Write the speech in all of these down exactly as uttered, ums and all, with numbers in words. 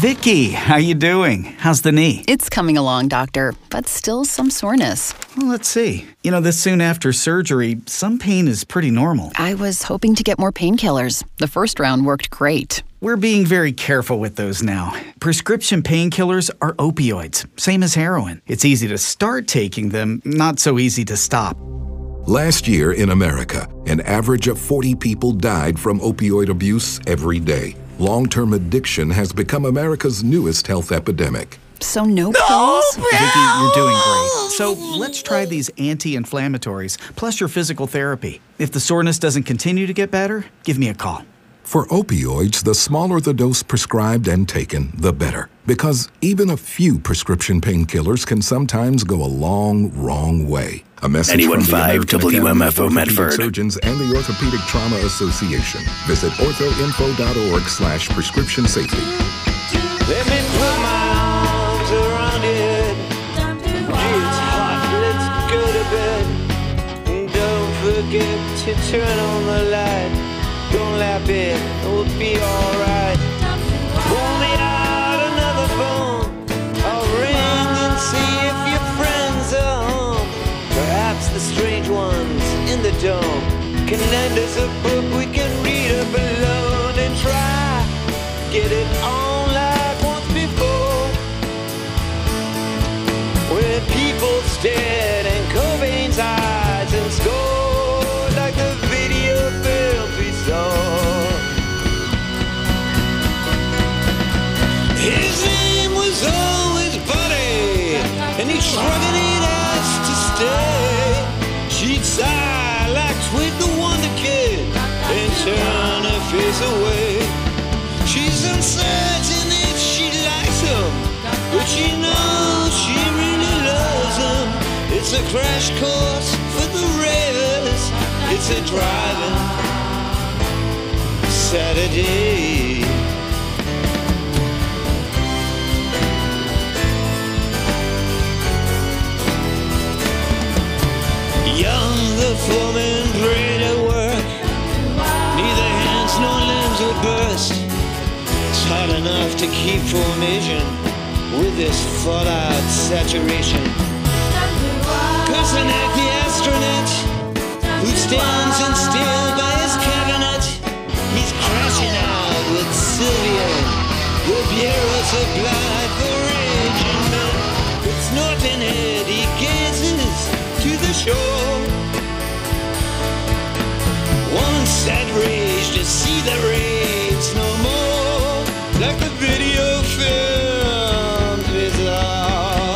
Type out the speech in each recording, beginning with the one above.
Vicky, how you doing? How's the knee? It's coming along, doctor, but still some soreness. Well, let's see. You know, this soon after surgery, some pain is pretty normal. I was hoping to get more painkillers. The first round worked great. We're being very careful with those now. Prescription painkillers are opioids, same as heroin. It's easy to start taking them, not so easy to stop. Last year in America, an average of forty people died from opioid abuse every day. Long-term addiction has become America's newest health epidemic. So no pills? Vicky, you're doing great. So let's try these anti-inflammatories, plus your physical therapy. If the soreness doesn't continue to get better, give me a call. For opioids, the smaller the dose prescribed and taken, the better. Because even a few prescription painkillers can sometimes go a long, wrong way. A message ninety-one point from the five American W M F O Academy of Orthopedic Medford. Surgeons and the Orthopedic Trauma Association. Visit orthoinfo.org slash prescription safety. Let me put my arms around it. It's hot, let's go to bed. And don't forget to turn on the light. Don't laugh it, it'll be alright. Pull me out another phone. I'll ring and see if your friends are home. Perhaps the strange ones in the dome can lend us a book we can read up alone and try. Get it on like once before. When people stared in Cobain's eyes and scored like the video film we saw. His name was always Buddy, and he shrugged it ass to stay. She'd sigh like Sweet the Wonder Kid and turn her face away. She's uncertain if she likes him, but she knows she really loves him. It's a crash course for the ravers. It's a driving Saturday. Young, the foreman prayed at work. Neither hands nor limbs would burst. It's hard enough to keep formation with this fallout saturation. Kosanek, the astronaut, who stands in still by his cabinet, he's crashing out with Sylvia. The bureau supplied for raging men. With snorting head, he gazes to the shore. Once had rage to see the rage no more, like the video films we saw.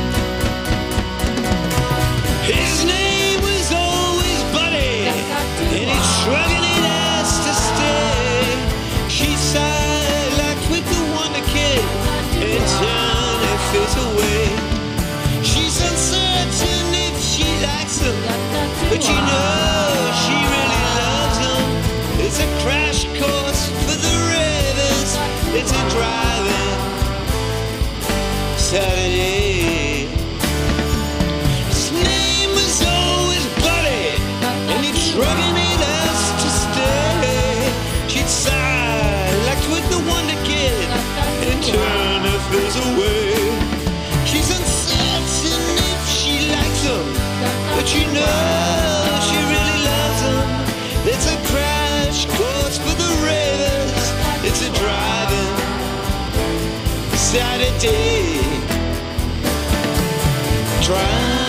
His name was always Buddy, and he's shrugging it ass to stay. She sighed like Quick the Wonder Kid and turned her face away. She's uncertain if she likes him, but she knows she really loves him. It's a crash course for the ravers. It's a driving Saturday. His name was always Buddy, and he'd shrugging it ass to stay. She'd sigh like Twig the Wonder Kid and turn her face away. She's uncertain if she likes him, but she knows she really loves him. It's a crash course for the ravers. It's a driving Saturday. Driving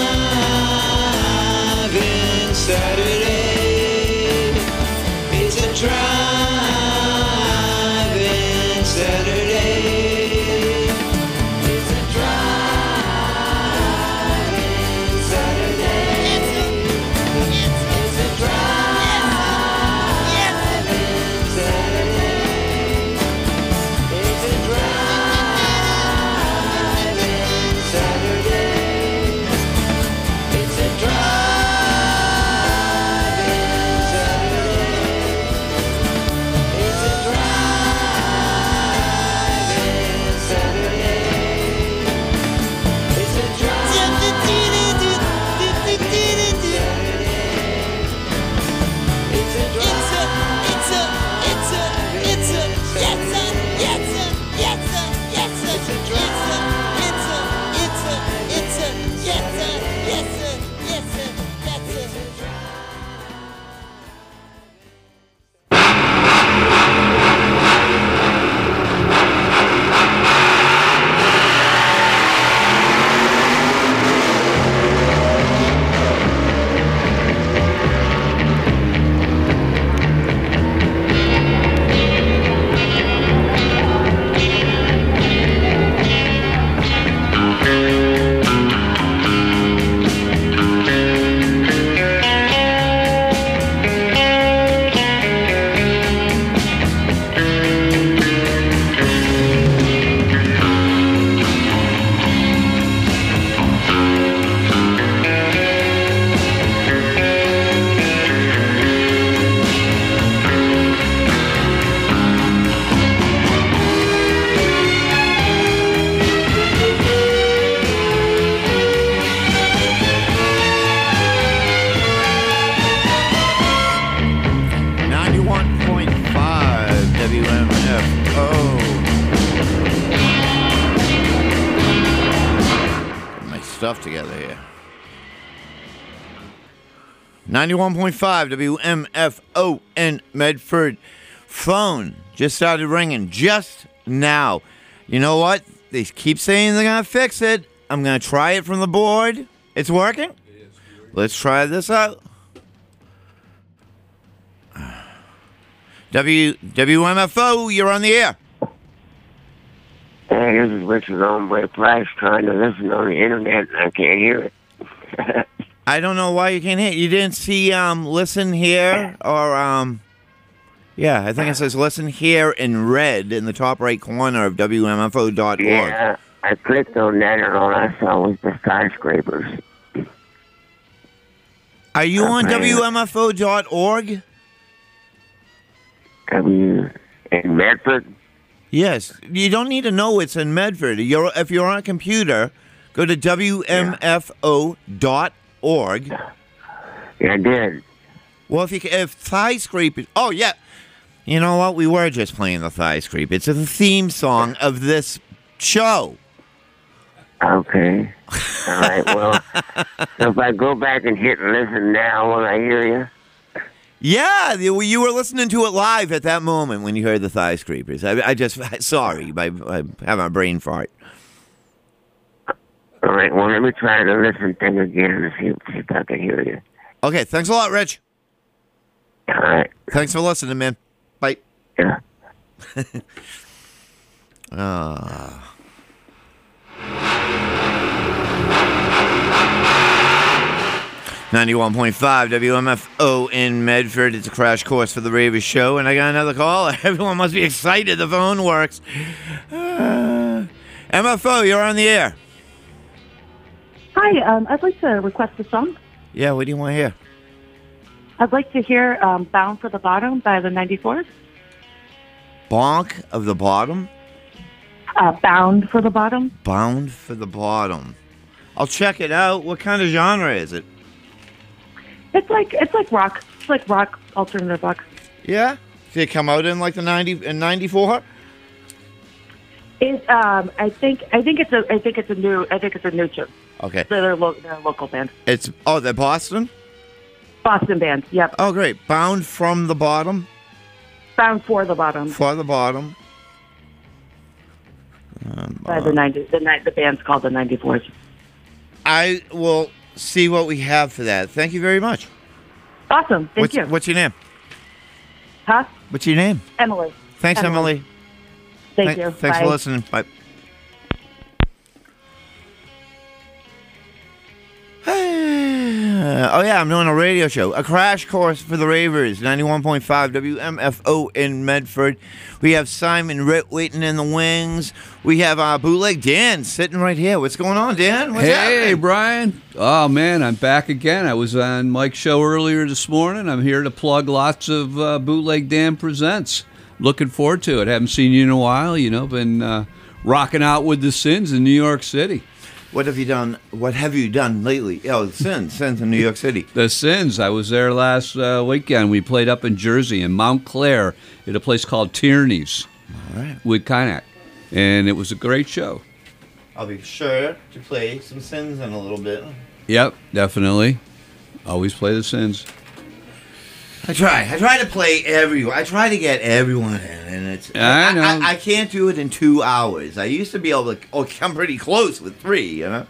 Saturday. It's a driving Saturday. It's a driving Saturday. It's a driving Saturday. It's a driving Saturday. It's a driving Saturday. It's a driving Saturday. It's a driving It's a it's a it's a it's a it's a yes a yes a yes a stuff together here. ninety-one point five W M F O in Medford. Phone just started ringing just now. You know what? They keep saying they're going to fix it. I'm going to try it from the board. It's working? Let's try this out. W W M F O, you're on the air. Hey, this is Richard Hombre Price trying to listen on the internet and I can't hear it. I don't know why you can't hear. You didn't see um listen here or um yeah, I think it says listen here in red in the top right corner of W M F O dot org. Yeah, I clicked on that and all I saw was the skyscrapers. Are you on Okay. W M F O dot org? W in Medford? Yes. You don't need to know it's in Medford. You're, if you're on a computer, go to W M F O dot org. Yeah, I did. Well, if you ca- if Thigh Scrape is... Oh, yeah. You know what? We were just playing the Thigh Scrape. It's the theme song of this show. Okay. All right, well, so if I go back and hit listen now, will I hear you? Yeah, you you were listening to it live at that moment when you heard the Thigh Scrapers. I, I just... Sorry, I, I have a brain fart. All right, well, let me try the listen thing again and see, see if I can hear you. Okay, thanks a lot, Rich. All right. Thanks for listening, man. Bye. Yeah. uh. ninety-one point five W M F O in Medford. It's a crash course for the Ravers show, and I got another call. Everyone must be excited. The phone works. Uh, M F O, you're on the air. Hi, um, I'd like to request a song. Yeah, what do you want to hear? I'd like to hear um, Bound for the Bottom by the ninety-fours. Bonk of the Bottom? Uh, Bound for the Bottom. Bound for the Bottom. I'll check it out. What kind of genre is it? It's like it's like rock. It's like rock, alternative rock. Yeah? Did it come out in like the ninety in ninety-four? It, um, I think I think it's a I think it's a new I think it's a new tune. Okay. So they're, lo- they're a local band, It's oh, they're Boston? Boston band. Yep. Oh, great. Bound from the Bottom? Bound for the Bottom For the Bottom. Um, by the ninety. The ni- the band's called the ninety-fours. I will see what we have for that. Thank you very much. Awesome. Thank what's, you. What's your name? Huh? What's your name? Emily. Thanks, Emily. Emily. Thank Th- you. Thanks Bye. for listening. Bye. Oh, yeah, I'm doing a radio show. A crash course for the Ravers, ninety-one point five W M F O in Medford. We have Simon Ritt waiting in the wings. We have uh, Bootleg Dan sitting right here. What's going on, Dan? What's Hey, happening? Brian. Oh, man, I'm back again. I was on Mike's show earlier this morning. I'm here to plug lots of uh, Bootleg Dan Presents. Looking forward to it. Haven't seen you in a while. You know, been uh, rocking out with the Sins in New York City. What have you done? What have you done lately? Oh, Sins, Sins in New York City. The Sins. I was there last uh, weekend. We played up in Jersey, in Mount Clair, at a place called Tierney's. All right. With Kynect. And it was a great show. I'll be sure to play some Sins in a little bit. Yep, definitely. Always play the Sins. I try. I try to play everyone. I try to get everyone in, and it's. I know. I, I can't do it in two hours. I used to be able to. Oh, come pretty close with three. You know.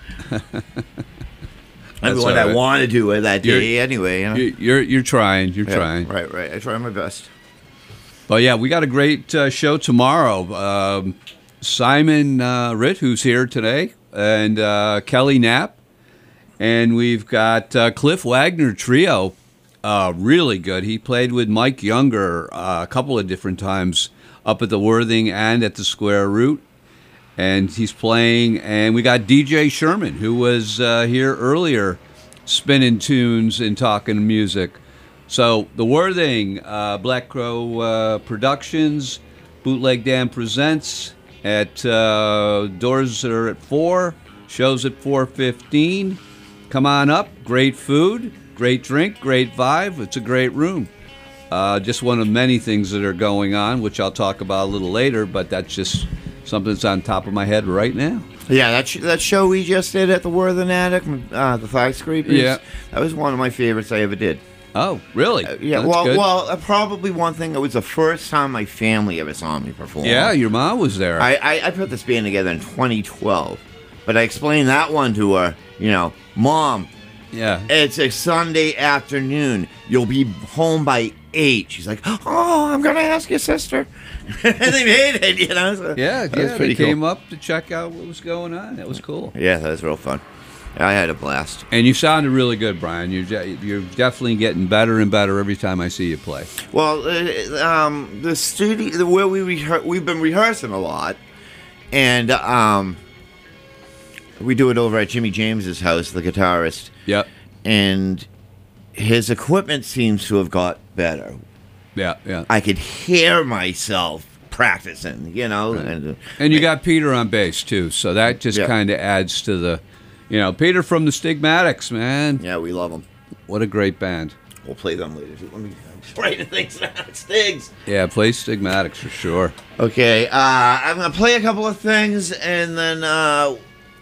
Everyone all that right. want to do it that day You're- anyway. You know? You- You're you're trying. You're Yeah, trying. Right, right. I try my best. But yeah, we got a great uh, show tomorrow. Um, Simon uh, Ritt, who's here today, and uh, Kelly Knapp, and we've got uh, Cliff Wagner Trio. Uh, really good. He played with Mike Younger uh, a couple of different times up at the Worthing and at the Square Root. And he's playing, and we got D J Sherman, who was uh, here earlier spinning tunes and talking music. So the Worthing, uh, Black Crow uh, Productions, Bootleg Dan Presents at uh, doors are at four, shows at four fifteen. Come on up. Great food, great drink, great vibe. It's a great room. Uh, just one of many things that are going on, which I'll talk about a little later, but that's just something that's on top of my head right now. Yeah, that sh- that show we just did at the Worthing Attic, uh, the Thigh Scrapers. Yeah. That was one of my favorites I ever did. Oh, really? Uh, yeah, That's well, good. well, uh, probably one thing. It was the first time my family ever saw me perform. Yeah, your mom was there. I, I, I put this band together in twenty twelve, but I explained that one to her. You know, Mom, yeah. it's a Sunday afternoon. You'll be home by eight. She's like, oh, I'm gonna ask your sister. And they made it. You know. So Yeah, that was yeah. pretty They came cool. up to check out what was going on. That was cool. Yeah, that was real fun. I had a blast. And you sounded really good, Brian. You're de- you're definitely getting better and better every time I see you play. Well, uh, um, the studio where we rehe- we've been rehearsing a lot, and um, we do it over at Jimmy James's house, the guitarist. Yep. And his equipment seems to have got better. Yeah, yeah. I could hear myself practicing, you know. Right. And, uh, And you got Peter on bass too, so that just Yeah. kind of adds to the, you know, Peter from the Stigmatics, man. yeah, we love them. What a great band. We'll play them later. Let me I'm writing things down. Stigs. Yeah, play Stigmatics for sure. Okay, uh, I'm gonna play a couple of things, and then uh,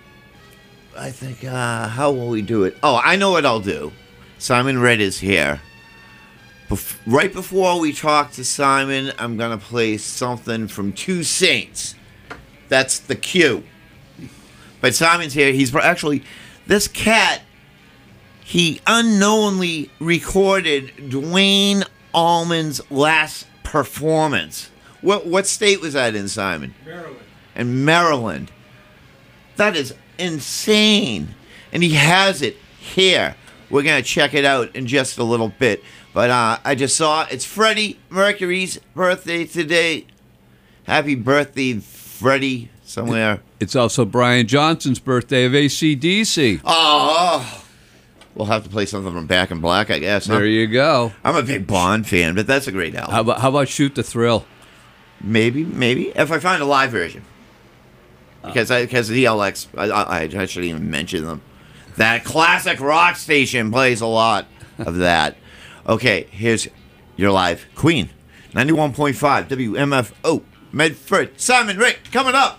I think uh, how will we do it? Oh, I know what I'll do. Simon Red is here. Bef- right before we talk to Simon, I'm gonna play something from Two Saints. That's the cue. But Simon's here. He's actually this cat. He unknowingly recorded Dwayne Allman's last performance. What what state was that in, Simon? Maryland. In Maryland. That is insane. And he has it here. We're going to check it out in just a little bit. But uh, I just saw it's Freddie Mercury's birthday today. Happy birthday, Freddie, somewhere. It's also Brian Johnson's birthday of A C D C. Oh, we'll have to play something from Back in Black, I guess. huh? There you go. I'm a big Bond fan, but that's a great album. How about how about Shoot the Thrill? Maybe, maybe if I find a live version, because I because the L X, I, I, I shouldn't even mention them. That classic rock station plays a lot of that. Okay, here's your live Queen, ninety-one point five W M F O Medford. Simon Rick coming up.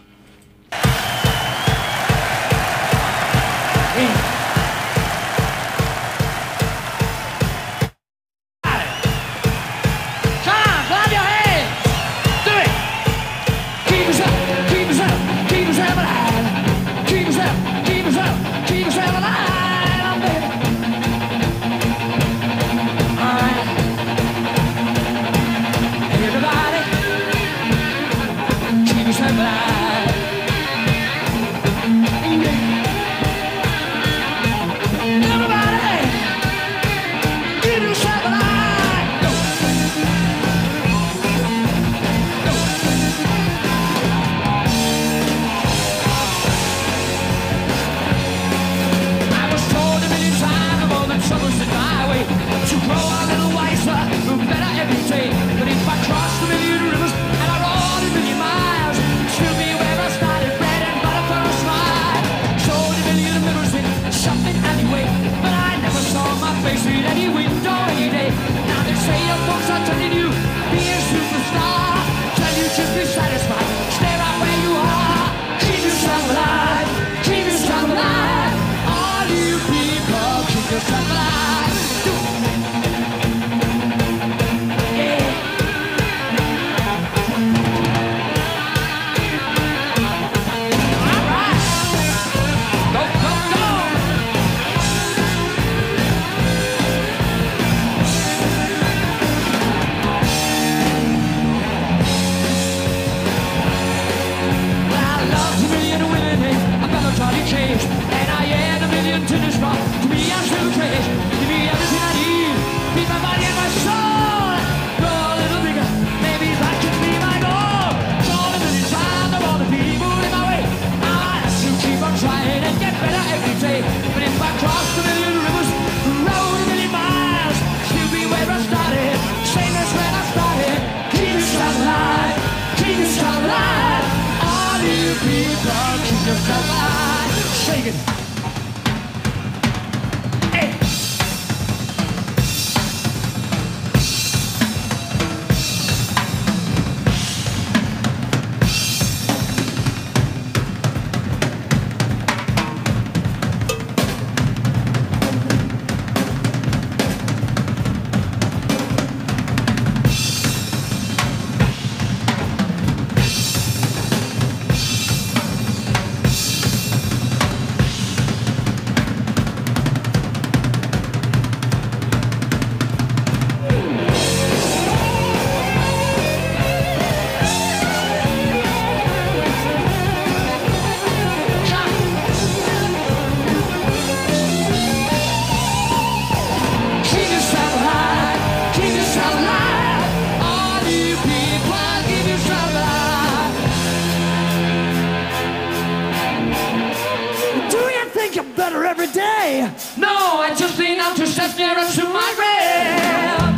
way. No, I just lean out two steps nearer to my grave.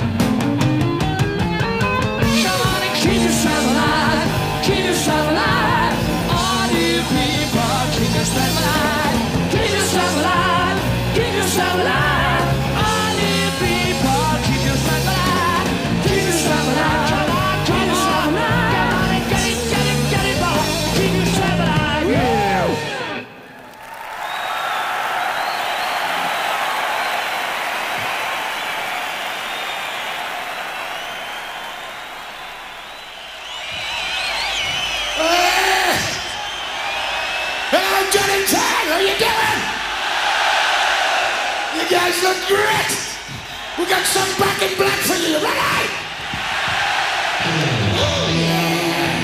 Come on and keep yourself alive, keep yourself alive. All you people, keep yourself alive, keep yourself alive, keep yourself alive. All you people, keep yourself alive, keep yourself alive, keep yourself alive. Come on and get it, get it, get it, boy. Keep yourself alive, yeah. Hello, Johnny Tag, how you doing? You guys look great. We got some Back in Black for you, ready? Oh, yeah.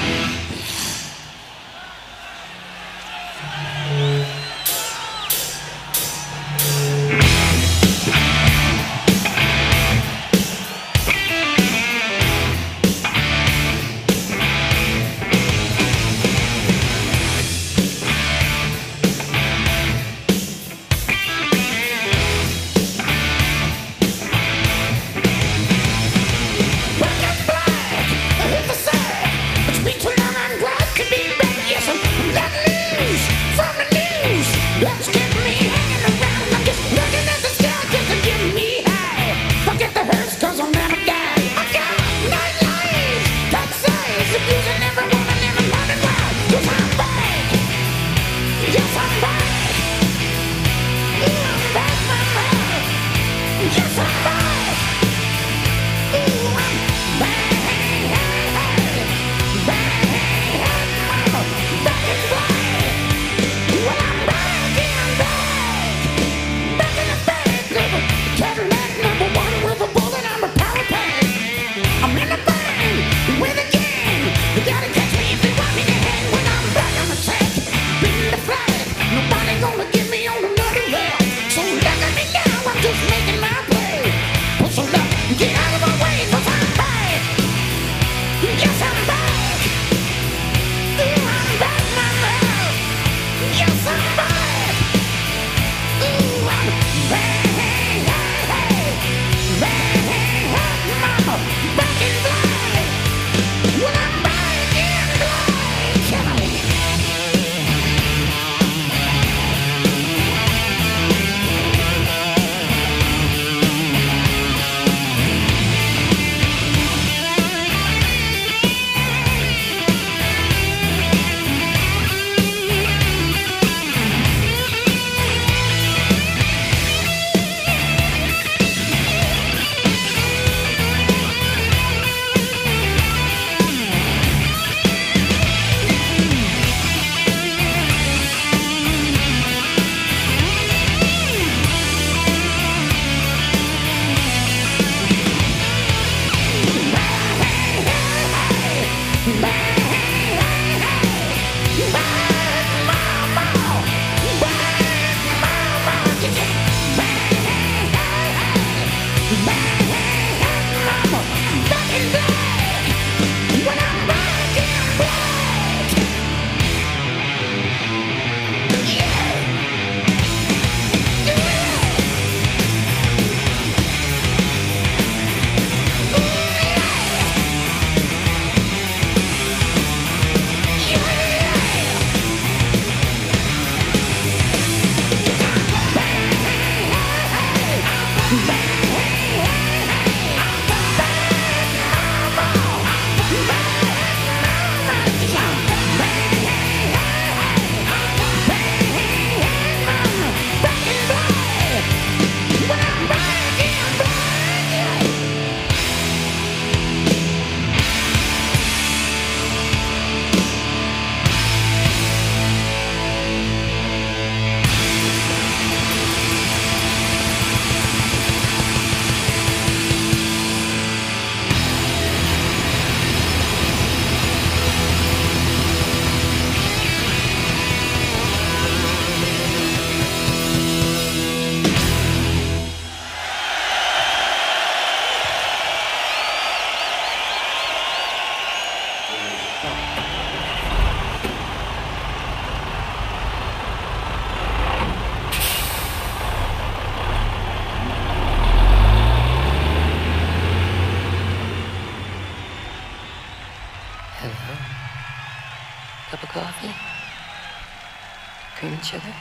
Cup of coffee? Cream and sugar?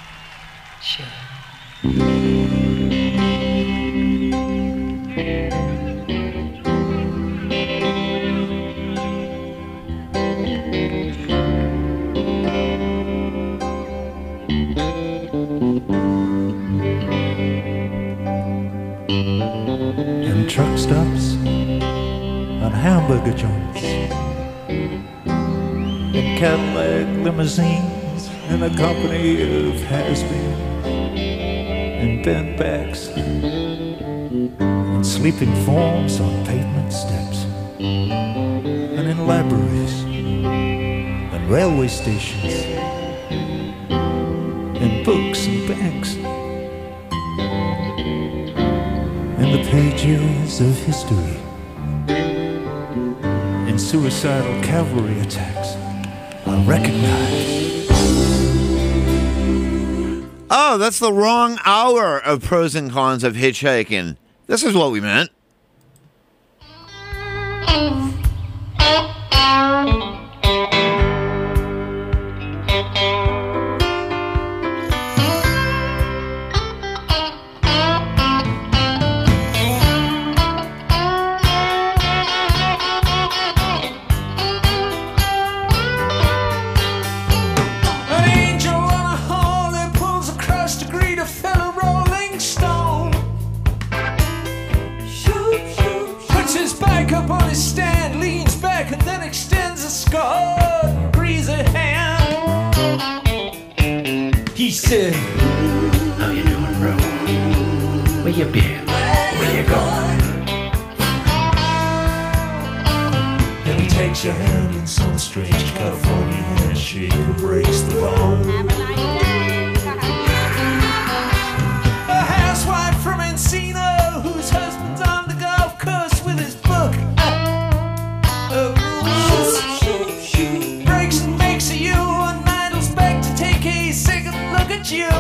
Sure. And truck stops on hamburger joints and Cadillac limousines and a company of has-beens and bent backs and sleeping forms on pavement steps and in libraries and railway stations and books and banks and the pages of history and suicidal cavalry attacks I recognize. Oh, that's the wrong hour of pros and cons of hitchhiking. This is what we meant. He said, how you doing, bro? Where you been? Where you going? And he takes your hand in some strange California handshake and breaks the bone. A housewife from Encino whose husband's on the golf course with his book. Uh, breaks and makes a you and idles back to take a second look at you.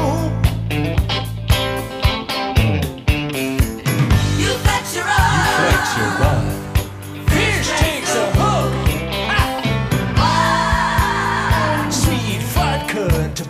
You flex your eye. You flex your eye. Fish takes a hook. Ah. Sweet vodka and tobacco.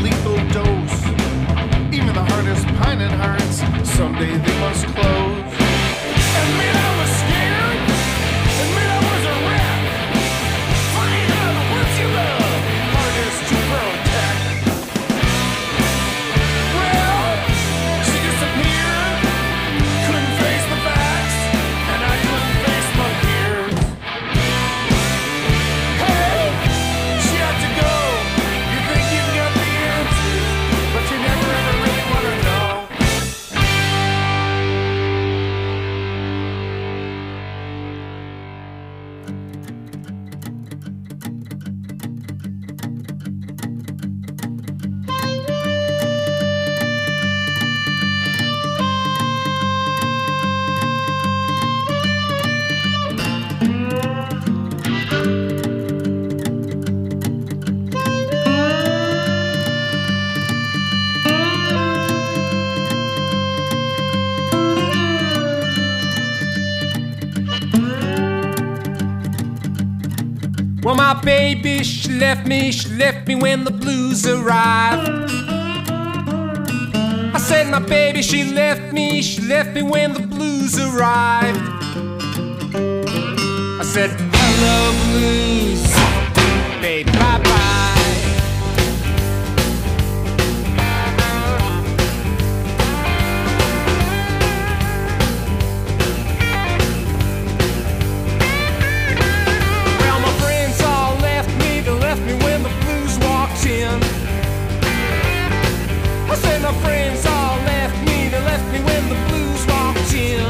lethal dose. Even the hardest pining hearts, someday they must close. Admit I was scared, admit I was a wreck. Find out the ones you love, hardest to protect. Well, she disappeared, couldn't face the facts, and I couldn't face my fears. Hey, she had to go. You think you've got the answers, but you never ever really want to know. Well, my baby, she left me, she left me when the blues arrived. I said, my baby, she left me, she left me when the blues arrived. I said, hello, blues, baby, bye-bye. Well, my friends all left me, they left me when the blues walked in. I said, my friends all left me, they left me when the blues walked in.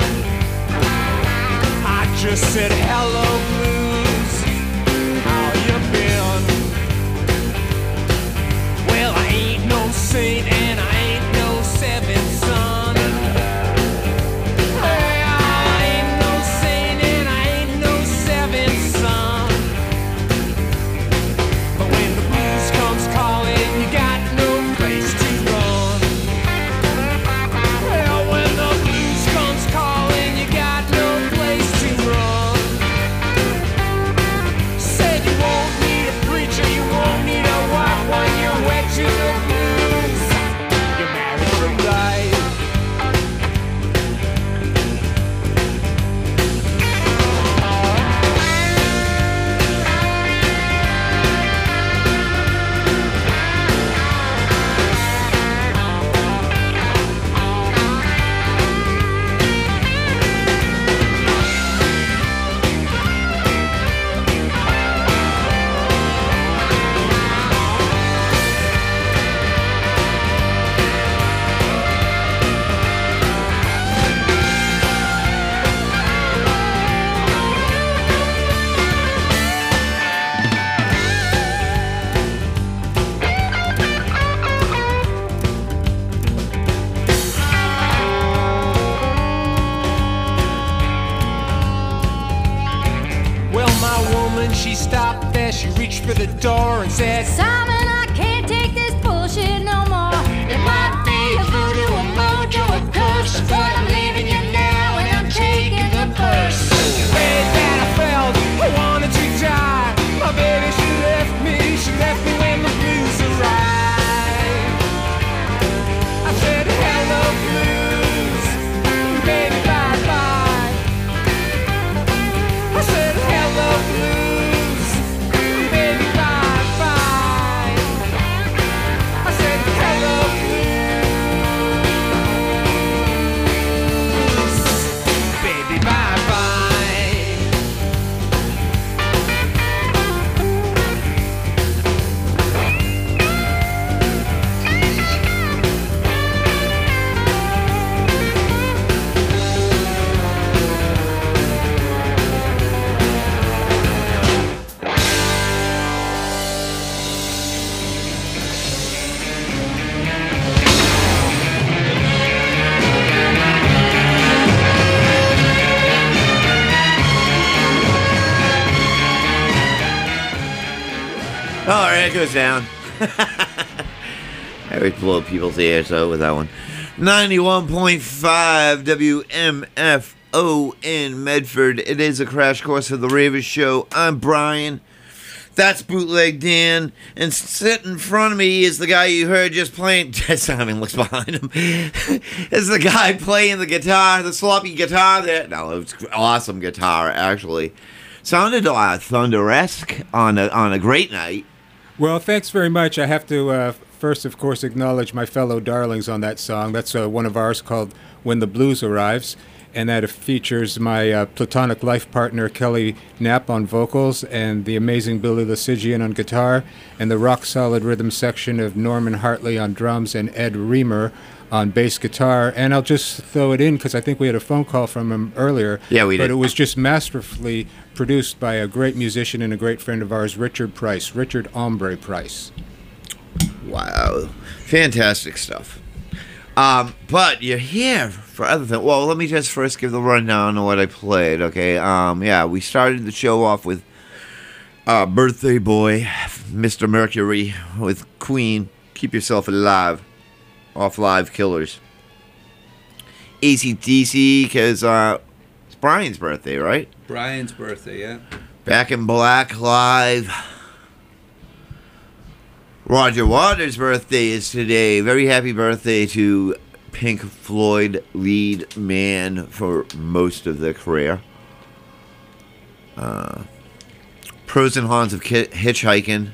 I just said, hello, blues, how you been? Well, I ain't no saint and I ain't no seventh son. Well, I ain't no saint and I ain't no seventh son. But when the blues comes calling, you got no place to run. Well, when the blues comes calling, you got no place to run. Said you won't need a preacher, you won't need a wife when you're wet to the blues. You're married for life. Well, my woman, she stopped there, she reached for the door and said, Simon, I can't take this bullshit no more. It might be a voodoo, a mojo, a curse, but I'm leaving you now and I'm taking the purse. way that I felt, I wanted to die. My baby, she left me, she left me when the blues arrived. I said, hello, blues, baby, bye-bye. I said, hello, blues, baby, bye-bye. I said, hello, blues, baby, bye-bye. All right, it goes down. I always blow people's ears out with that one. ninety-one point five W M F O in Medford. It is a crash course of the Ravers Show. I'm Brian. That's Bootleg Dan. And sitting in front of me is the guy you heard just playing. Simon looks behind him. Is the guy playing the guitar, the sloppy guitar there. No, it was awesome guitar, actually. Sounded uh, Thunder-esque on a, on a great night. Well, thanks very much. I have to uh, first, of course, acknowledge my fellow darlings on that song. That's uh, one of ours called When the Blues Arrives. And that features my uh, platonic life partner, Kelly Knapp, on vocals, and the amazing Billy Lysigian on guitar, and the rock-solid rhythm section of Norman Hartley on drums and Ed Reamer on bass guitar. And I'll just throw it in because I think we had a phone call from him earlier. Yeah, we did. But it was just masterfully produced by a great musician and a great friend of ours, Richard Price, Richard Ombre Price. Wow. Fantastic stuff. Um, but you're here for other things. Well, let me just first give the rundown of what I played, okay? Um, yeah, we started the show off with uh, Birthday Boy, Mister Mercury, with Queen, Keep Yourself Alive, off Live Killers. A C D C, because uh, it's Brian's birthday, right? Brian's birthday, yeah. Back in Black Live. Roger Waters' birthday is today. Very happy birthday to Pink Floyd lead man for most of their career. Uh, pros and cons of ki- hitchhiking.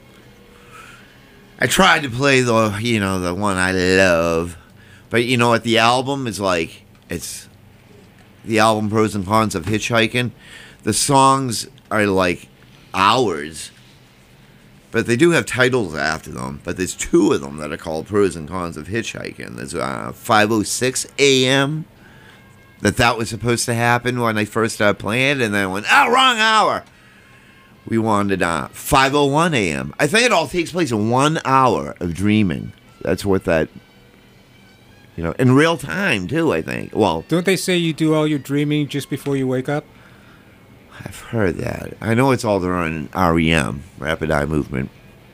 I tried to play the, you know, the one I love, but you know what? The album is like, it's the album Pros and Cons of Hitchhiking. The songs are like hours. But they do have titles after them. But there's two of them that are called Pros and Cons of Hitchhiking. There's uh, five oh six a.m. that that was supposed to happen when I first started playing. And then I went, oh, wrong hour. We wanted uh, five oh one a.m. I think it all takes place in one hour of dreaming. That's what that, you know, in real time, too, I think. Well, don't they say you do all your dreaming just before you wake up? I've heard that. I know it's all during R E M, Rapid Eye Movement.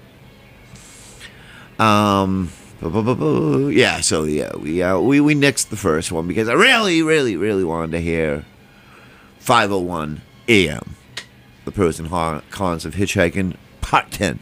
Um, bu- bu- bu- bu- yeah. So yeah, we uh, we we nixed the first one because I really, really, really wanted to hear five oh one a.m. The Pros and Cons of Hitchhiking, Part ten.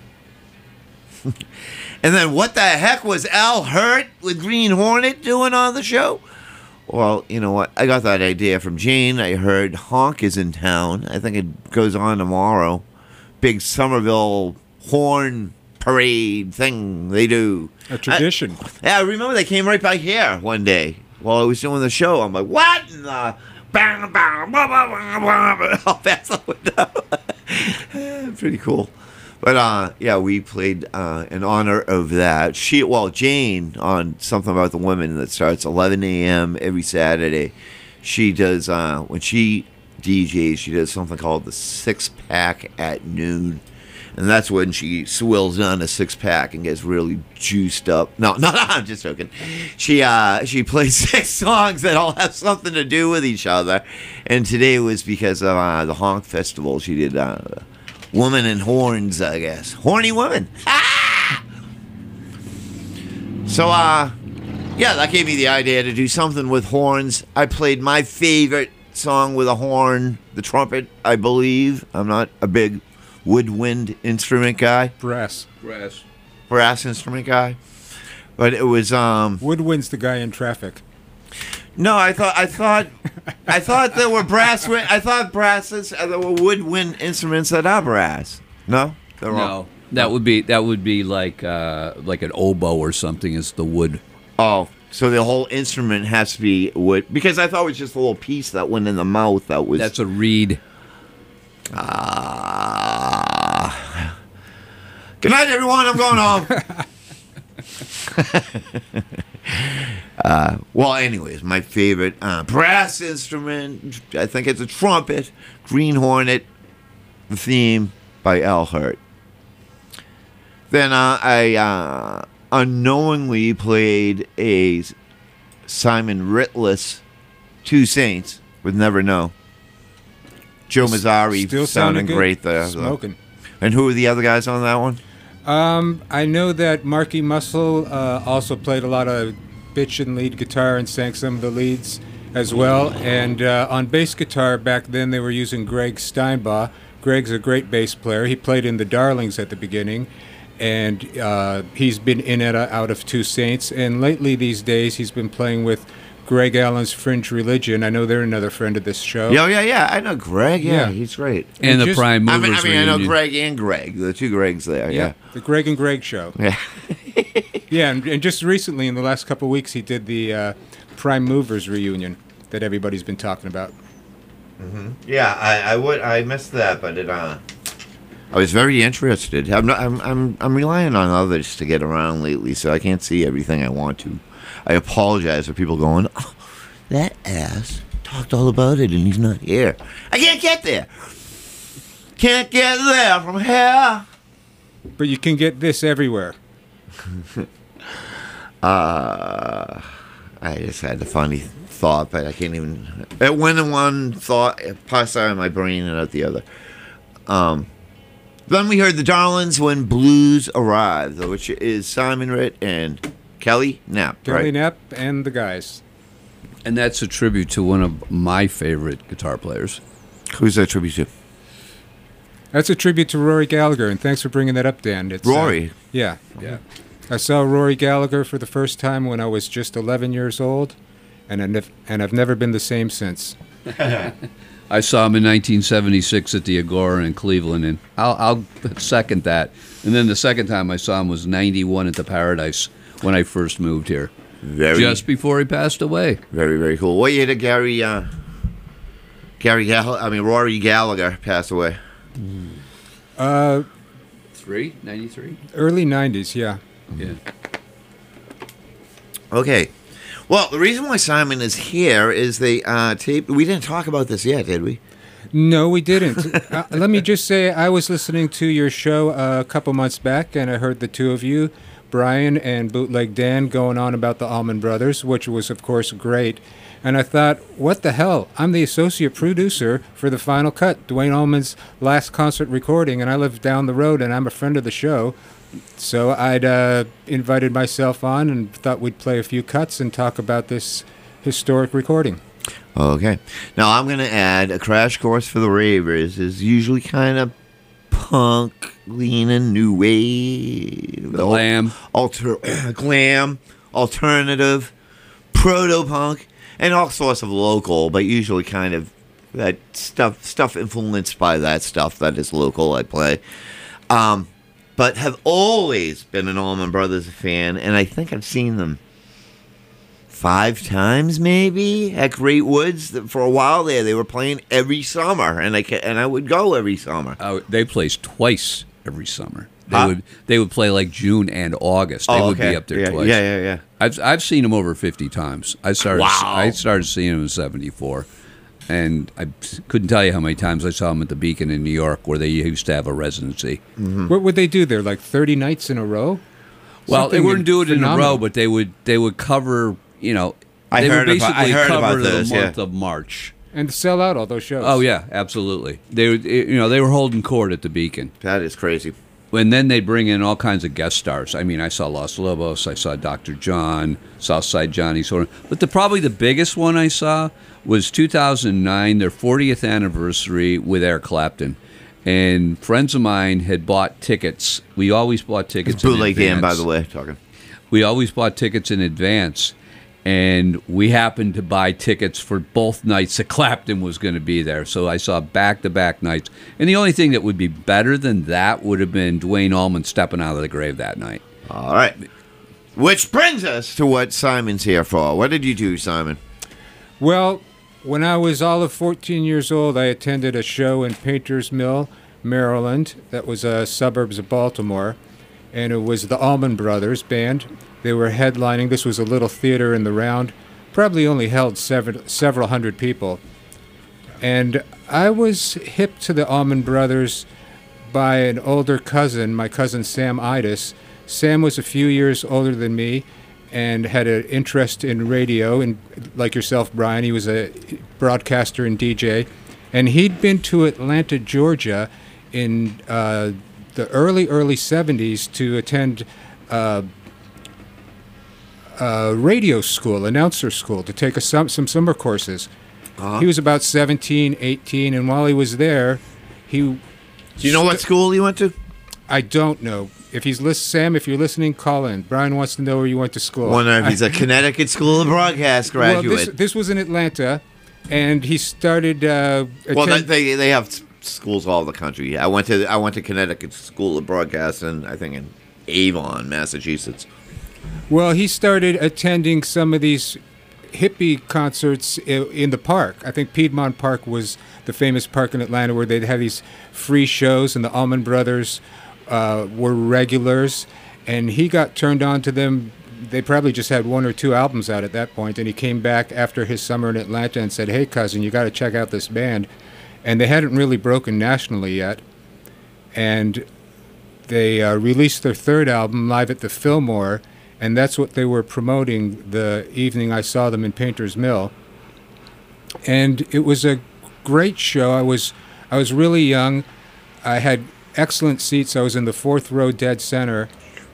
And then what the heck was Al Hurt with Green Hornet doing on the show? Well, you know what? I got that idea from Jane. I heard Honk is in town. I think it goes on tomorrow. Big Somerville horn parade thing they do. A tradition. I, yeah, I remember they came right by here one day while I was doing the show. I'm like, what? And, uh, bang, bang, blah, blah, blah, blah. I'll pass the window. Pretty cool. But, uh, yeah, we played uh, in honor of that. She, well, Jane, on Something About the Women that starts eleven a.m. every Saturday, she does, uh, when she D Js, she does something called the Six Pack at noon. And that's when she swills on a six pack and gets really juiced up. No, no, no, I'm just joking. She uh, she plays six songs that all have something to do with each other. And today was because of uh, the Honk Festival. She did uh, Woman in Horns, I guess. Horny Woman. Ah! So, uh, yeah, that gave me the idea to do something with horns. I played my favorite song with a horn, the trumpet, I believe. I'm not a big woodwind instrument guy. Brass. Brass. Brass instrument guy. But it was um Woodwind's the guy in Traffic. No, I thought I thought I thought there were brass I thought brasses uh, there were woodwind instruments that are brass. No? They're No. wrong. That would be that would be like uh, like an oboe or something is the wood. Oh, so the whole instrument has to be wood because I thought it was just a little piece that went in the mouth that was That's a reed. Ah. Good night, everyone. I'm going home. uh, well, anyways, my favorite uh, brass instrument, I think it's a trumpet, Green Hornet, the theme by Al Hurt. Then uh, I uh, unknowingly played a Simon Ritless Two Saints with Never Know. Joe Mazzari Still sounding sounding great there. Smoking. And who were the other guys on that one? Um, I know that Marky Muscle uh, also played a lot of bitchin' lead guitar and sang some of the leads as well. And uh, on bass guitar back then they were using Greg Steinbaugh Greg's a great bass player. He played in the Darlings at the beginning, and uh, he's been in and out of Two Saints. And lately, these days, he's been playing with Greg Allen's Fringe Religion. I know they're another friend of this show. Yeah, yeah, yeah. I know Greg. Yeah, Yeah. he's great. And, And the just- Prime I Movers mean, I mean, I know reunion. Greg and Greg, the two Gregs there. Yeah. The Greg and Greg Show. Yeah. Yeah, and, and just recently, in the last couple of weeks, he did the uh, Prime Movers reunion that everybody's been talking about. Mm-hmm. Yeah, I, I would. I missed that, but it. Uh, I was very interested. I'm, not, I'm I'm I'm relying on others to get around lately, so I can't see everything I want to. I apologize for people going, oh, that ass talked all about it and he's not here. I can't get there. Can't get there from here. But you can get this everywhere. uh, I just had a funny thought, but I can't even. It went in one thought, it passed out of my brain and out the other. Um, then we heard the Darlings When Blues Arrive, which is Simon Ritt and Kelly Knapp. Kelly right? Knapp and the guys. And that's a tribute to one of my favorite guitar players. Who's that tribute to? That's a tribute to Rory Gallagher, and thanks for bringing that up, Dan. It's, Rory? Uh, yeah. Yeah. I saw Rory Gallagher for the first time when I was just eleven years old, and, I nev- and I've never been the same since. I saw him in nineteen seventy-six at the Agora in Cleveland, and I'll, I'll second that. And then the second time I saw him was ninety-one at the Paradise when I first moved here. Very, just before he passed away. Very, very cool. What year did Gary, uh, Gary Gall- I mean, Rory Gallagher pass away? Uh, Three? ninety-three? Early nineties, yeah. Yeah. Okay. Well, the reason why Simon is here is they uh, tape. We didn't talk about this yet, did we? No, we didn't. uh, let me just say, I was listening to your show uh, a couple months back, and I heard the two of you, Brian and Bootleg Dan, going on about the Allman Brothers, which was, of course, great. And I thought, what the hell? I'm the associate producer for the Final Cut, Dwayne Allman's last concert recording, and I live down the road, and I'm a friend of the show. So I'd uh, invited myself on and thought we'd play a few cuts and talk about this historic recording. Okay. Now I'm going to add a crash course for the ravers is usually kind of punk, leaning, new wave, Glam. alter, glam, alternative, proto-punk, and all sorts of local, but usually kind of that stuff stuff influenced by that stuff that is local I play. Um, but have always been an Allman Brothers fan, and I think I've seen them five times maybe at Great Woods. For a while there, they were playing every summer, and I ca- and I would go every summer. Uh, they placed twice every summer. They Huh? would they would play like June and August. They Oh, would okay. be up there Yeah, twice. yeah, yeah, yeah. I've I've seen them over fifty times. I started Wow. I started seeing them in seventy-four, and I couldn't tell you how many times I saw them at the Beacon in New York, where they used to have a residency. What would they do there, like thirty nights in a row? Well, they Something wouldn't do it in a phenomenal. row, but they would they would cover. You know, I they heard would about- basically I heard cover about the this, month yeah. of March. And sell out all those shows. Oh yeah, absolutely. They would, you know, they were holding court at the Beacon. That is crazy. And then they'd bring in all kinds of guest stars. I mean, I saw Los Lobos, I saw Doctor John, Southside Johnny, sort of. But the probably the biggest one I saw was two thousand nine, their fortieth anniversary with Eric Clapton. And friends of mine had bought tickets. We always bought tickets. It's Bootleg in Dan, by advance. the way, talking. We always bought tickets in advance, and we happened to buy tickets for both nights that Clapton was going to be there. So I saw back-to-back nights. And the only thing that would be better than that would have been Dwayne Allman stepping out of the grave that night. All right. Which brings us to what Simon's here for. What did you do, Simon? Well, when I was all of fourteen years old, I attended a show in Painters Mill, Maryland, that was uh, suburbs of Baltimore, and it was the Allman Brothers Band. They were headlining. This was a little theater in the round, probably only held several, several hundred people. And I was hip to the Allman Brothers by an older cousin, my cousin Sam Idis. Sam was a few years older than me and had an interest in radio, and like yourself, Brian, he was a broadcaster and D J. And he'd been to Atlanta, Georgia in uh, the early, early seventies to attend uh, uh, radio school, announcer school, to take a, some, some summer courses. Uh-huh. He was about seventeen, eighteen, and while he was there, he Do you know what school you went to? I don't know. If he's list, Sam, if you're listening, call in. Brian wants to know where you went to school. Wonder if he's a Connecticut School of Broadcast graduate. Well, this, this was in Atlanta, and he started. Uh, well, attend- they they have s- schools all over the country. I went to I went to Connecticut School of Broadcast, and I think in Avon, Massachusetts. Well, he started attending some of these hippie concerts i- in the park. I think Piedmont Park was the famous park in Atlanta where they'd have these free shows, and the Allman Brothers uh, were regulars. And he got turned on to them. They probably just had one or two albums out at that point, and he came back after his summer in Atlanta and said, "Hey, cousin, you got to check out this band." And they hadn't really broken nationally yet. And they uh, released their third album, Live at the Fillmore, and that's what they were promoting the evening I saw them in Painter's Mill. And it was a great show. I was I was really young. I had excellent seats. I was in the fourth row, dead center.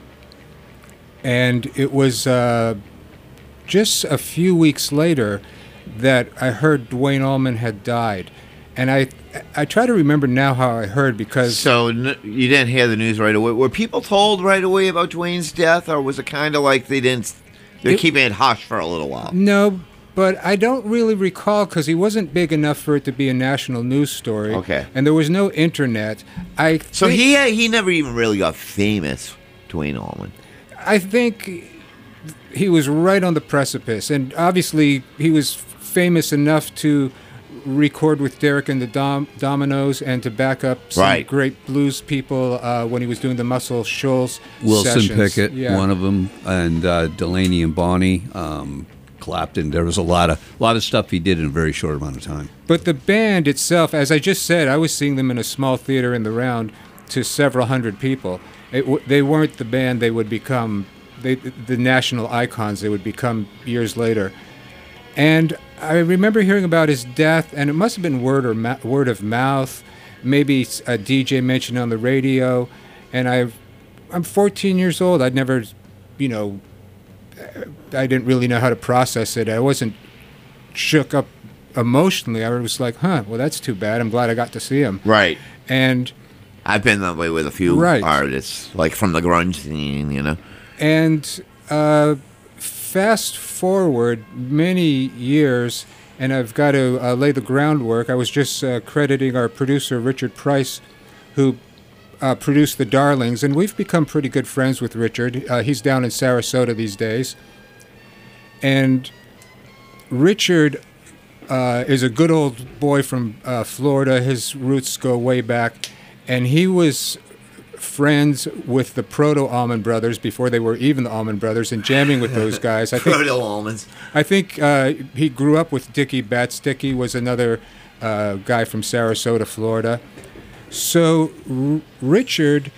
And it was uh, just a few weeks later that I heard Duane Allman had died. And I I try to remember now how I heard because... So n- you didn't hear the news right away. Were people told right away about Duane's death, or was it kind of like they didn't... They're It- keeping it hush for a little while? No, but I don't really recall because he wasn't big enough for it to be a national news story. Okay. And there was no internet. I So think- he he never even really got famous, Duane Allman. I think he was right on the precipice, and obviously he was famous enough to record with Derek and the Dom- Dominoes and to back up some Right. great blues people uh, when he was doing the Muscle Shoals Wilson sessions. Pickett, Yeah. one of them, and uh, Delaney and Bonnie, um, Clapton. There was a lot of lot of stuff he did in a very short amount of time. But the band itself, as I just said, I was seeing them in a small theater in the round to several hundred people. It w- they weren't the band they would become, they, the national icons they would become years later. And I remember hearing about his death, and it must have been word or ma- word of mouth, maybe a D J mentioned on the radio. And I've, I'm fourteen years old. I'd never, you know, I didn't really know how to process it. I wasn't shook up emotionally. I was like, huh, well, that's too bad. I'm glad I got to see him. Right. And I've been that way with a few Right. artists, like from the grunge scene, you know. And uh, fast forward many years, and I've got to uh, lay the groundwork. I was just uh, crediting our producer, Richard Price, who uh, produced The Darlings, and we've become pretty good friends with Richard. Uh, he's down in Sarasota these days. And Richard uh, is a good old boy from uh, Florida. His roots go way back. And he was friends with the proto-Allman Brothers before they were even the Allman Brothers, and jamming with those guys. I think Proto-Allmans. I think uh, he grew up with Dickie Batts. Dickie was another uh, guy from Sarasota, Florida. So R- Richard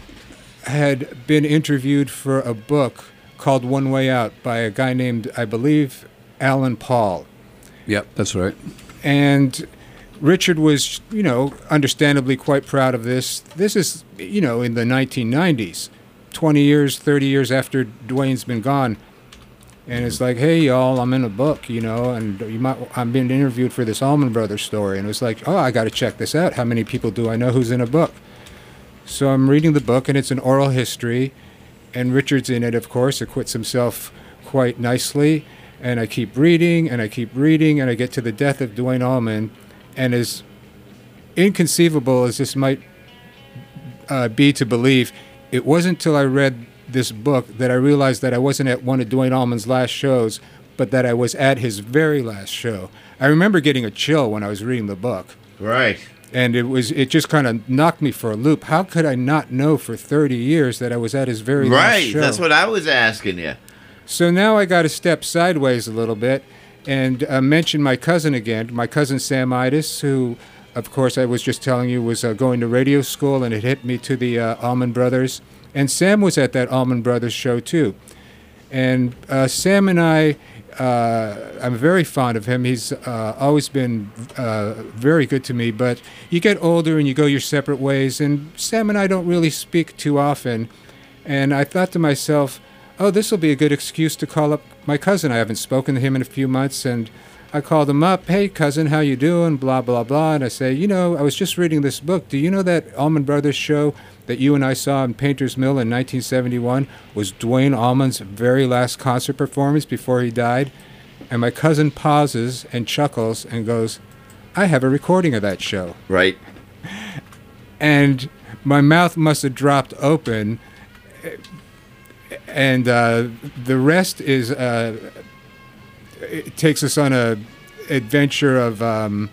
had been interviewed for a book called One Way Out by a guy named, I believe, Alan Paul. Yep, that's right. And Richard was, you know, understandably quite proud of this. This is, you know, in the nineteen nineties, twenty years, thirty years after Duane's been gone. And it's like, hey, y'all, I'm in a book, you know, and you might, I'm being interviewed for this Allman Brothers story. And it was like, oh, I got to check this out. How many people do I know who's in a book? So I'm reading the book, and it's an oral history. And Richard's in it, of course, acquits himself quite nicely. And I keep reading, and I keep reading, and I get to the death of Duane Allman. And as inconceivable as this might uh, be to believe, it wasn't until I read this book that I realized that I wasn't at one of Duane Allman's last shows, but that I was at his very last show. I remember getting a chill when I was reading the book. Right. And it was it just kind of knocked me for a loop. How could I not know for thirty years that I was at his very last Right. show? That's what I was asking you. So now I got to step sideways a little bit and uh, mention my cousin again, my cousin Sam Idis, who, of course, I was just telling you was uh, going to radio school, and it hit me to the uh, Allman Brothers. And Sam was at that Allman Brothers show, too. And uh, Sam and I, uh, I'm very fond of him. He's uh, always been uh, very good to me. But you get older and you go your separate ways, and Sam and I don't really speak too often. And I thought to myself, oh, this will be a good excuse to call up my cousin. I haven't spoken to him in a few months, and I called him up. Hey, cousin, how you doing? Blah, blah, blah. And I say, you know, I was just reading this book. Do you know that Allman Brothers show that you and I saw in Painter's Mill in nineteen seventy-one was Duane Allman's very last concert performance before he died? And my cousin pauses and chuckles and goes, I have a recording of that show. Right. And my mouth must have dropped open. And uh, the rest is, uh, it takes us on a adventure of um,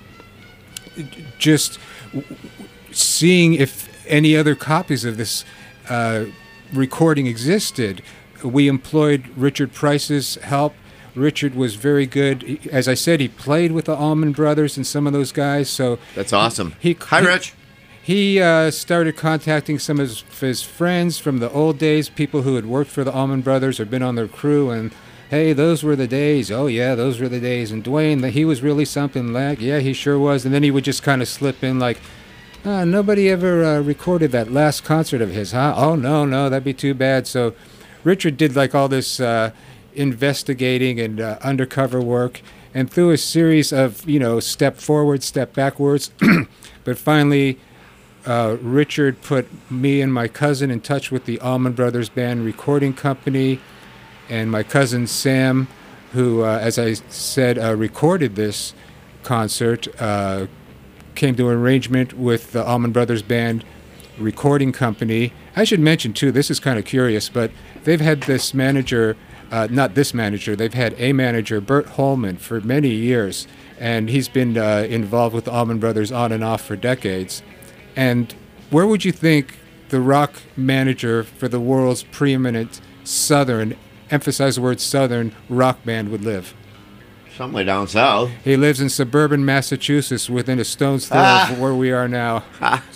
just w- seeing if any other copies of this uh, recording existed. We employed Richard Price's help. Richard was very good. He- As I said, he played with the Allman Brothers and some of those guys. So That's awesome. He, Hi, he- Rich. He uh, started contacting some of his, his friends from the old days, people who had worked for the Allman Brothers or been on their crew, and hey, those were the days. Oh yeah, those were the days. And Duane, the, he was really something. Like, yeah, he sure was. And then he would just kind of slip in like, oh, nobody ever uh, recorded that last concert of his, huh? Oh no, no, that'd be too bad. So Richard did like all this uh, investigating and uh, undercover work, and through a series of, you know, step forward, step backwards, but finally. Uh, Richard put me and my cousin in touch with the Allman Brothers Band recording company, and my cousin Sam, who, uh, as I said, uh, recorded this concert, uh, came to an arrangement with the Allman Brothers Band recording company. I should mention, too, this is kind of curious, but they've had this manager, uh, not this manager, they've had a manager, Bert Holman, for many years, and he's been uh, involved with the Allman Brothers on and off for decades. And where would you think the rock manager for the world's preeminent Southern, emphasize the word Southern, rock band would live? Somewhere down south. He lives in suburban Massachusetts within a stone's throw Ah. of where we are now.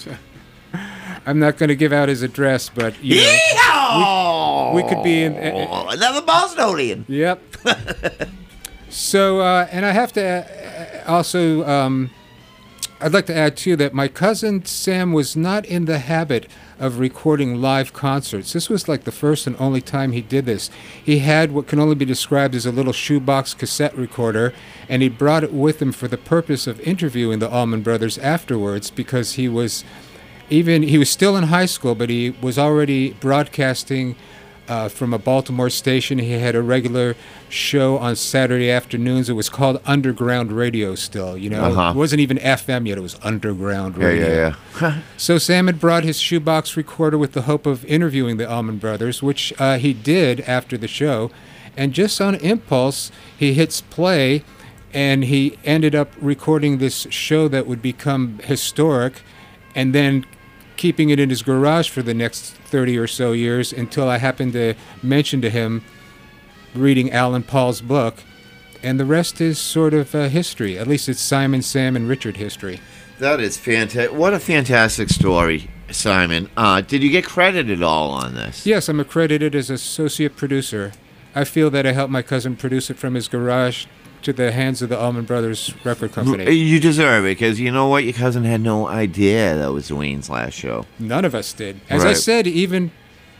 I'm not going to give out his address, but, you know, we, we could be in... Uh, Another Bostonian. Yep. So, uh, and I have to uh, also... Um, I'd like to add, too, that my cousin Sam was not in the habit of recording live concerts. This was like the first and only time he did this. He had what can only be described as a little shoebox cassette recorder, and he brought it with him for the purpose of interviewing the Allman Brothers afterwards, because he was even he was still in high school, but he was already broadcasting uh, from a Baltimore station. He had a regular show on Saturday afternoons. It was called Underground Radio still, you know. Uh-huh. It wasn't even F M yet. It was Underground Yeah, Radio. yeah, yeah. So Sam had brought his shoebox recorder with the hope of interviewing the Allman Brothers, which uh, he did after the show. And just on impulse, he hits play, and he ended up recording this show that would become historic, and then keeping it in his garage for the next thirty or so years until I happened to mention to him reading Alan Paul's book, and the rest is sort of uh, history. At least it's Simon, Sam, and Richard history. That is fantastic. What a fantastic story, Simon. Uh, did you get credit at all on this? Yes, I'm accredited as associate producer. I feel that I helped my cousin produce it from his garage to the hands of the Allman Brothers record company. You deserve it, because you know what? Your cousin had no idea that was Duane's last show. None of us did. As I Right. said, even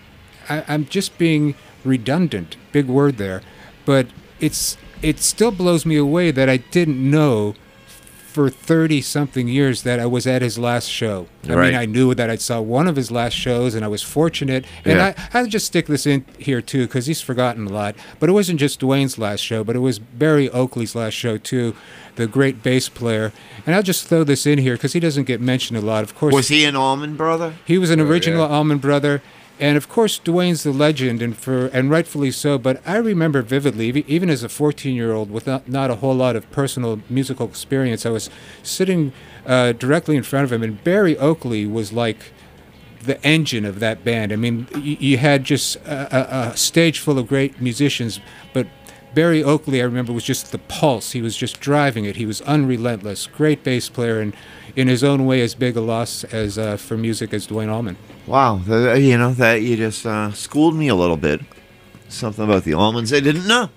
I, I'm just being redundant. Big word there, but it's it still blows me away that I didn't know for thirty something years that I was at his last show. I Right. mean, I knew that I saw one of his last shows, and I was fortunate. And Yeah. I I'll just stick this in here too, because he's forgotten a lot. But it wasn't just Duane's last show, but it was Barry Oakley's last show too, the great bass player. And I'll just throw this in here because he doesn't get mentioned a lot. Of course, Was he an Allman brother? he was an Oh, original yeah. Allman Brother, and of course Duane's the legend, and for and rightfully so. But I remember vividly, ev- even as a fourteen-year-old with not, not a whole lot of personal musical experience, I was sitting uh, directly in front of him, and Barry Oakley was like the engine of that band. I mean, you, you had just a, a, a stage full of great musicians, but Barry Oakley, I remember, was just the pulse. He was just driving it. He was unrelentless, great bass player, and in his own way as big a loss as uh, for music as Duane Allman. Wow, th- you know, that you just uh, schooled me a little bit. Something about the Allmans I didn't know.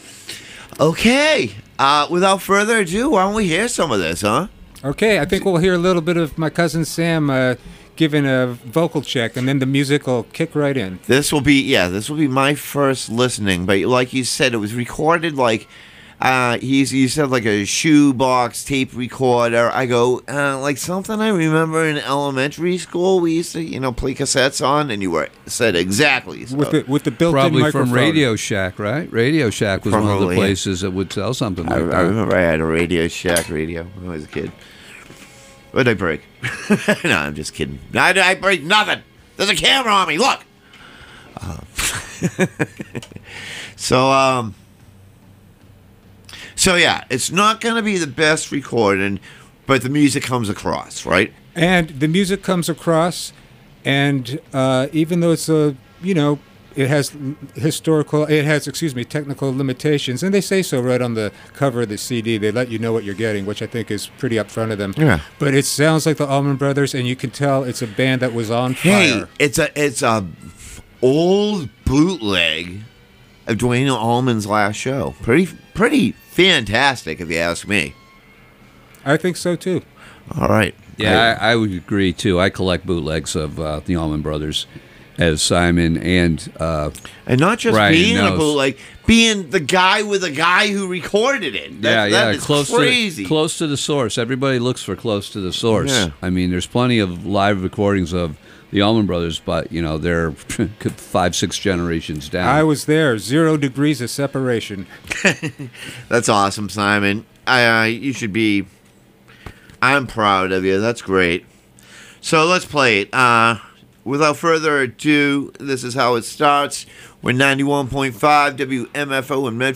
Okay, uh, without further ado, why don't we hear some of this, huh? Okay, I think we'll hear a little bit of my cousin Sam uh, giving a vocal check, and then the music will kick right in. This will be, yeah, this will be my first listening, but like you said, it was recorded like Uh, he's you said like a shoebox tape recorder. I go uh, like something I remember in elementary school. We used to you know play cassettes on, and you were said exactly so. With the with the built-in Probably microphone. from Radio Shack, right? Radio Shack was one of the Probably. places that would sell something I, like I that. remember I had a Radio Shack radio when I was a kid. What did I break? No, I'm just kidding. I, I break nothing. There's a camera on me. Look. Uh, so um. So yeah, it's not going to be the best recording, but the music comes across, right? And the music comes across, and uh, even though it's a, you know, it has l- historical, it has, excuse me, technical limitations, and they say so right on the cover of the C D. They let you know what you're getting, which I think is pretty upfront of them. Yeah. But it sounds like the Allman Brothers, and you can tell it's a band that was on Hey, fire. it's a it's a old bootleg of Dwayne Allman's last show. Pretty pretty fantastic, if you ask me. I think so too. All right. Yeah, I, I would agree too. I collect bootlegs of uh, the Allman Brothers, as Simon and uh, And not just Ryan being knows. a bootleg, being the guy with the guy who recorded it. That, yeah, that yeah, is close crazy. to close to the source. Everybody looks for close to the source. Yeah. I mean, there's plenty of live recordings of the Allman Brothers, but you know they're five, six generations down. I was there, zero degrees of separation. That's awesome, Simon. I, uh, you should be. I'm proud of you. That's great. So let's play it. Uh, without further ado, this is how it starts. We're ninety-one point five W M F O in Medford.